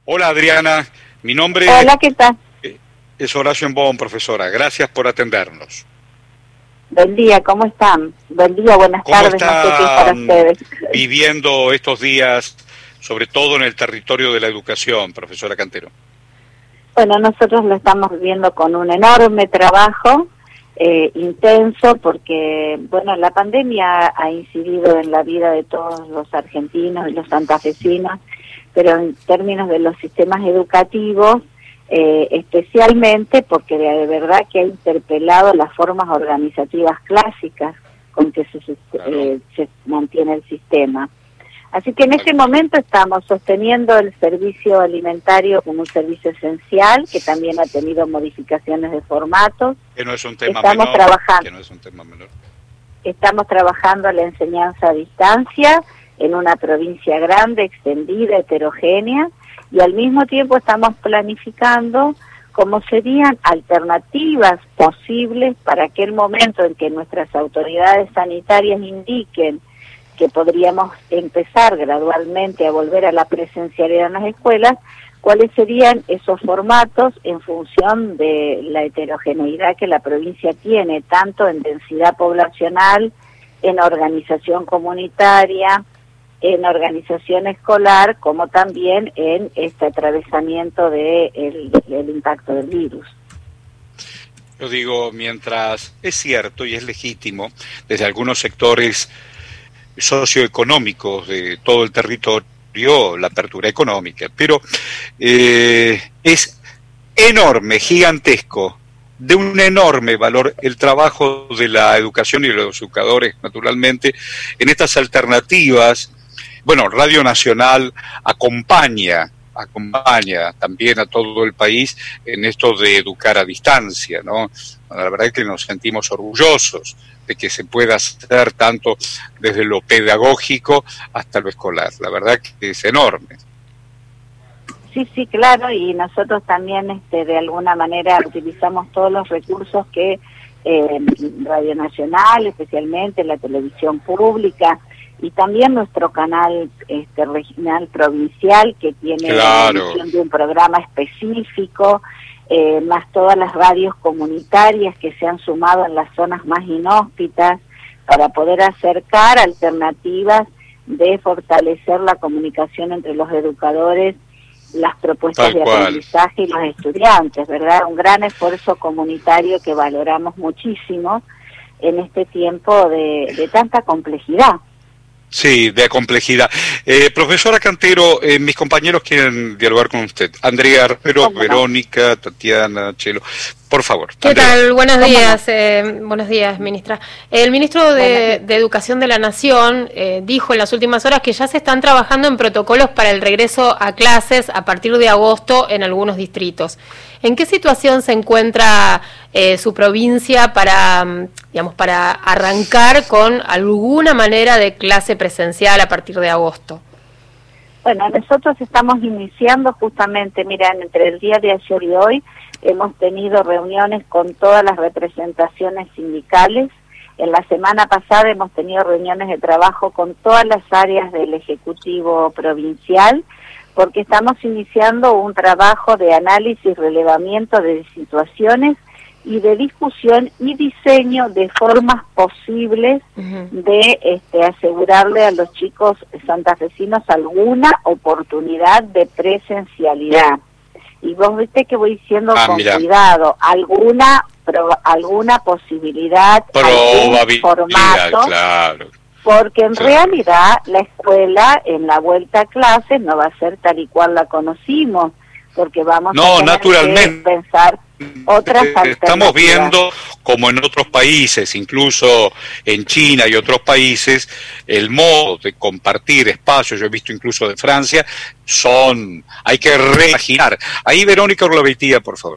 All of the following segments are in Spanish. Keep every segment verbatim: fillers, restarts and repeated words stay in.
Hola Adriana, mi nombre Hola, ¿qué tal? es Horacio Embón, profesora. Gracias por atendernos. Buen día, ¿cómo están? Buen día, buenas ¿Cómo tardes, no sé qué es para están ustedes. viviendo estos días, sobre todo en el territorio de la educación, profesora Cantero? Bueno, nosotros lo estamos viviendo con un enorme trabajo, eh, intenso, porque, bueno, la pandemia ha incidido en la vida de todos los argentinos y los santafesinos, pero en términos de los sistemas educativos, eh, especialmente porque de, de verdad que ha interpelado las formas organizativas clásicas con que se, se, Claro. eh, se mantiene el sistema. Así que en este momento estamos sosteniendo el servicio alimentario como un servicio esencial, que también ha tenido modificaciones de formatos. Que no es un tema Estamos menor. trabajando, Que no es un tema menor. estamos trabajando la enseñanza a distancia en una provincia grande, extendida, heterogénea, y al mismo tiempo estamos planificando cómo serían alternativas posibles para aquel momento en que nuestras autoridades sanitarias indiquen que podríamos empezar gradualmente a volver a la presencialidad en las escuelas, cuáles serían esos formatos en función de la heterogeneidad que la provincia tiene, tanto en densidad poblacional, en organización comunitaria, en organización escolar, como también en este atravesamiento del de el impacto del virus. Yo digo, mientras es cierto y es legítimo, desde algunos sectores socioeconómicos de todo el territorio, la apertura económica, pero eh, es enorme, gigantesco, de un enorme valor el trabajo de la educación y de los educadores, naturalmente, en estas alternativas. Bueno, Radio Nacional acompaña, acompaña también a todo el país en esto de educar a distancia, ¿no? La verdad es que nos sentimos orgullosos de que se pueda hacer tanto desde lo pedagógico hasta lo escolar. La verdad que es enorme. Sí, sí, claro, y nosotros también este, de alguna manera utilizamos todos los recursos que eh, Radio Nacional, especialmente la televisión pública, y también nuestro canal este, regional provincial, que tiene Claro. la emisión de un programa específico, eh, más todas las radios comunitarias que se han sumado en las zonas más inhóspitas para poder acercar alternativas de fortalecer la comunicación entre los educadores, las propuestas Tal de cual. aprendizaje y los estudiantes, ¿verdad? Un gran esfuerzo comunitario que valoramos muchísimo en este tiempo de, de tanta complejidad. Sí, de complejidad. Eh, profesora Cantero, eh, mis compañeros quieren dialogar con usted. Andrea Arpero, ¿Cómo no? Verónica, Tatiana, Chelo. Por favor. ¿Qué Andrea. tal? Buenos ¿Cómo días, eh, buenos días, ministra. El ministro de, de Educación de la Nación eh, dijo en las últimas horas que ya se están trabajando en protocolos para el regreso a clases a partir de agosto en algunos distritos. ¿En qué situación se encuentra eh, su provincia para, digamos, para arrancar con alguna manera de clase presencial a partir de agosto? Bueno, nosotros estamos iniciando justamente, miren, entre el día de ayer y hoy, hemos tenido reuniones con todas las representaciones sindicales. En la semana pasada hemos tenido reuniones de trabajo con todas las áreas del Ejecutivo Provincial, porque estamos iniciando un trabajo de análisis y relevamiento de situaciones y de discusión y diseño de formas posibles uh-huh. de este, asegurarle a los chicos santafesinos alguna oportunidad de presencialidad. Y vos viste que voy diciendo ah, con mira. cuidado, alguna pro, alguna posibilidad, algún formato, claro. porque en sí. realidad la escuela en la vuelta a clases no va a ser tal y cual la conocimos, porque vamos no, a tener naturalmente. que pensar otras alternativas. Estamos viendo como en otros países, incluso en China y otros países, el modo de compartir espacios, yo he visto incluso de Francia, son, hay que reimaginar. Ahí Verónica Urlabeitía, por favor.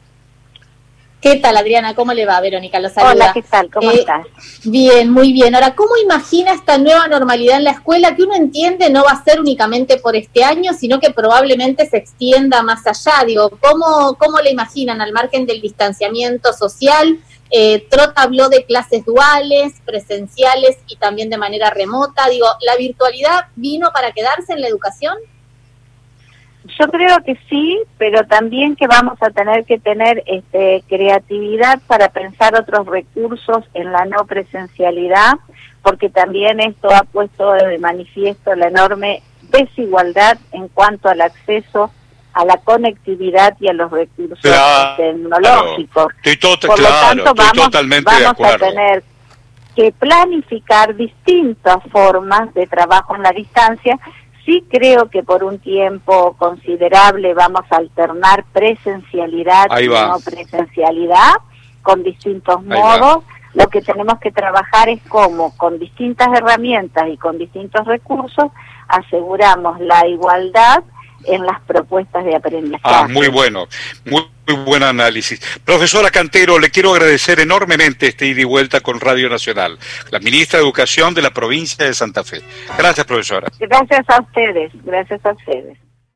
¿Qué tal, Adriana? ¿Cómo le va, Verónica? Los saluda. Hola, ¿qué tal? ¿Cómo eh, estás? Bien, muy bien. Ahora, ¿cómo imagina esta nueva normalidad en la escuela que uno entiende no va a ser únicamente por este año, sino que probablemente se extienda más allá? Digo, ¿cómo, cómo le imaginan al margen del distanciamiento social? Eh, Trota habló de clases duales, presenciales y también de manera remota. Digo, ¿la virtualidad vino para quedarse en la educación? Yo creo que sí, pero también que vamos a tener que tener este, creatividad para pensar otros recursos en la no presencialidad, porque también esto ha puesto de manifiesto la enorme desigualdad en cuanto al acceso a la conectividad y a los recursos claro, tecnológicos. Estoy tot- Por claro, lo tanto, estoy vamos, totalmente vamos de acuerdo. a tener que planificar distintas formas de trabajo en la distancia. Sí creo que por un tiempo considerable vamos a alternar presencialidad y no presencialidad con distintos Ahí modos. Va. Lo que tenemos que trabajar es cómo, con distintas herramientas y con distintos recursos, aseguramos la igualdad en las propuestas de aprendizaje. Ah, muy bueno, muy, muy buen análisis. Profesora Cantero, le quiero agradecer enormemente este ida y vuelta con Radio Nacional, la ministra de Educación de la provincia de Santa Fe. Gracias, profesora. Gracias a ustedes, gracias a ustedes.